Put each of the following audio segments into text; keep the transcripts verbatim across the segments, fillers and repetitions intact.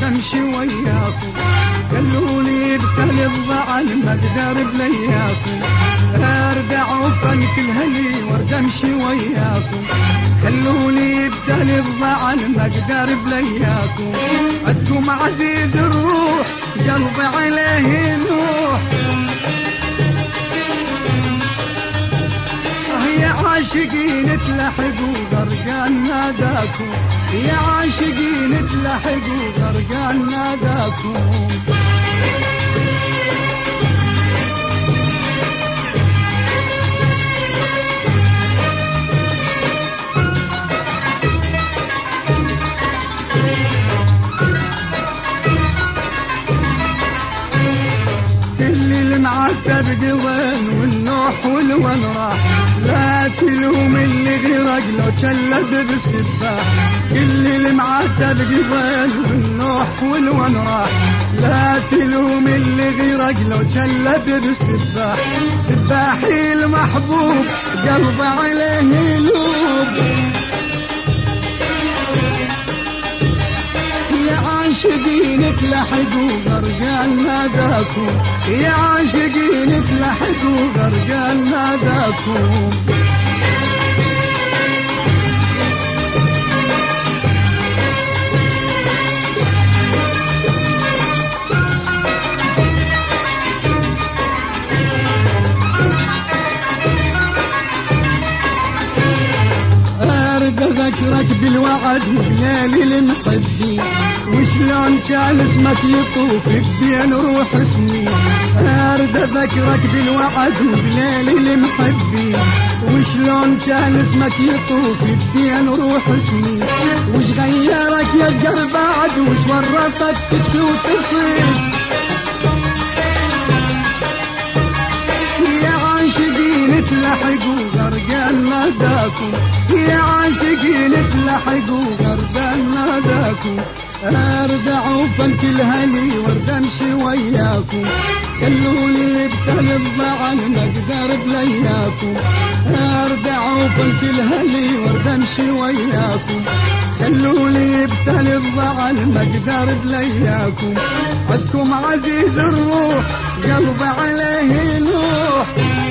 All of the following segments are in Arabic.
امشي وياكم، خلوني ابتلي الضعن ما اقدر بلياكم، اردع وفنك الهلي وارد امشي وياكم، خلوني ابتلي الضعن ما اقدر بلياكم، عدكم عزيز الروح قلبي عليه نوح، يا عاشقين تلحقوا غرقان ناداكم، يا عاشقين تلحقوا غرقان ناداكم. كل المعتر قوين والنوح والون راح، لا تلوم اللي غرق لو جلد بالسباح، كل المعتر قوين والنوح والون راح، لا تلوم اللي غرق لو جلد بالسباح، سباحي المحبوب قلبي عليه يلوب، عاشقين تلحقوا غرقان ناداكم، يا عاشقين تلحقوا غرقان ناداكم. ذكرك بالوعد وليالي المحبين، وشلون كان اسمك يطوف بين روح سنين، ارد اذكرك بالوعد وليالي المحبين، وشلون كان اسمك يطوف بين روح سنين، وش غيرك يا شقر بعد وش ورطك تشكي وتصيد، عاشقين تلحقوا غرقان ناداكم، يا عاشقين تلحقوا غرقان ناداكم، اردعوا فنك الهلي وارد امشي وياكم، خلوني ابتلي الضعن ما اقدر بلياكم، اردعوا فنك الهلي وارد امشي وياكم، خلوني ابتلي الضعن ما اقدر بلياكم، عدكم عزيز الروح قلبي عليه نوح،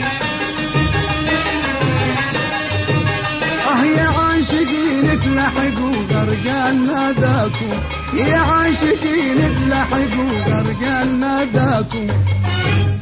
يا عاشقين تلحقوا غرقان ناداكم، يا عاشقين تلحقوا غرقان ناداكم.